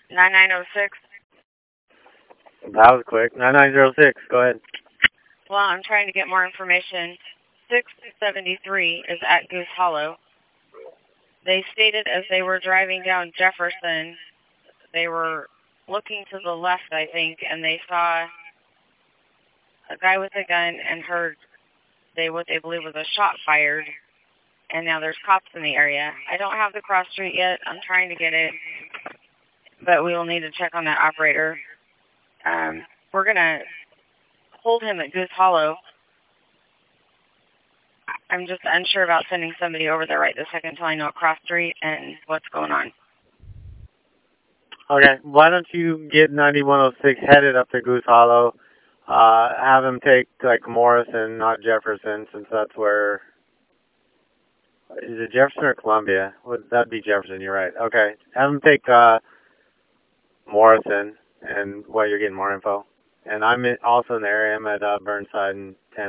9906. That was quick. 9906, go ahead. Well, I'm trying to get more information. 673 is at Goose Hollow. They stated as they were driving down Jefferson, they were looking to the left, I think, and they saw a guy with a gun and heard what they believe was a shot fired. And now there's cops in the area. I don't have the cross street yet. I'm trying to get it, but we will need to check on that operator. We're going to hold him at Goose Hollow. I'm just unsure about sending somebody over there right this second until I know cross street and what's going on. Okay, why don't you get 9106 headed up to Goose Hollow? Have him take, like, Morrison, not Jefferson, since that's where... Is it Jefferson or Columbia? That'd be Jefferson, you're right. Okay, have him take, Morrison, and while you're getting more info. And I'm also in the area. I'm at Burnside and 10th.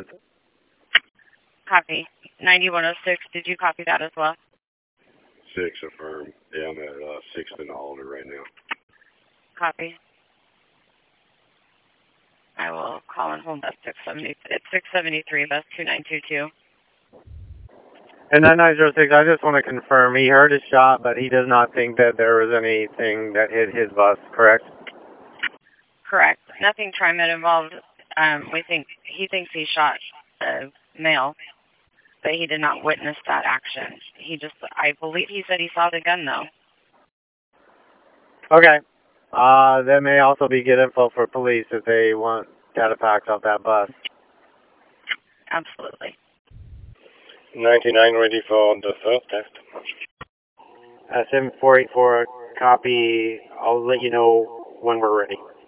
Copy. 9106, did you copy that as well? 6 affirm. Yeah, I'm at 6th and Alder right now. Copy. I will call and hold that 670. It's 673, bus 2922. And 9906, I just want to confirm, he heard a shot, but he does not think that there was anything that hit his bus, correct? Correct. Nothing TriMet involved. He thinks he shot a male, but he did not witness that action. I believe he said he saw the gun, though. Okay. That may also be good info for police if they want data packs off that bus. Absolutely. 99 ready for the first test. 7484, copy. I'll let you know when we're ready.